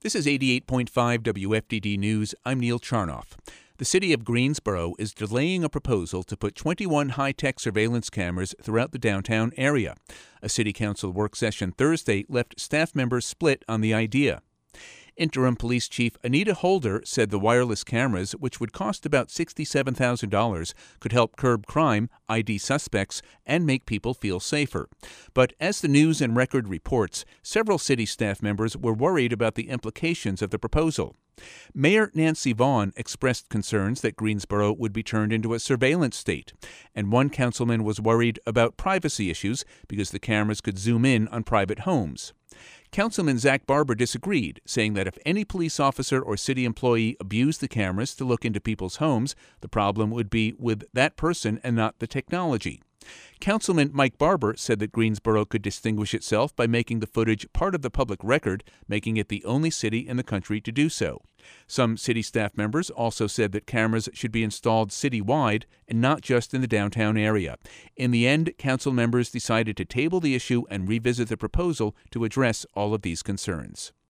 This is 88.5 WFDD News. I'm Neil Charnoff. The city of Greensboro is delaying a proposal to put 21 high-tech surveillance cameras throughout the downtown area. A city council work session Thursday left staff members split on the idea. Interim Police Chief Anita Holder said the wireless cameras, which would cost about $67,000, could help curb crime, ID suspects, and make people feel safer. But as the News and Record reports, several city staff members were worried about the implications of the proposal. Mayor Nancy Vaughn expressed concerns that Greensboro would be turned into a surveillance state, and one councilman was worried about privacy issues because the cameras could zoom in on private homes. Councilman Zach Barber disagreed, saying that if any police officer or city employee abused the cameras to look into people's homes, the problem would be with that person and not the technology. Councilman Mike Barber said that Greensboro could distinguish itself by making the footage part of the public record, making it the only city in the country to do so. Some city staff members also said that cameras should be installed citywide and not just in the downtown area. In the end, council members decided to table the issue and revisit the proposal to address all of these concerns.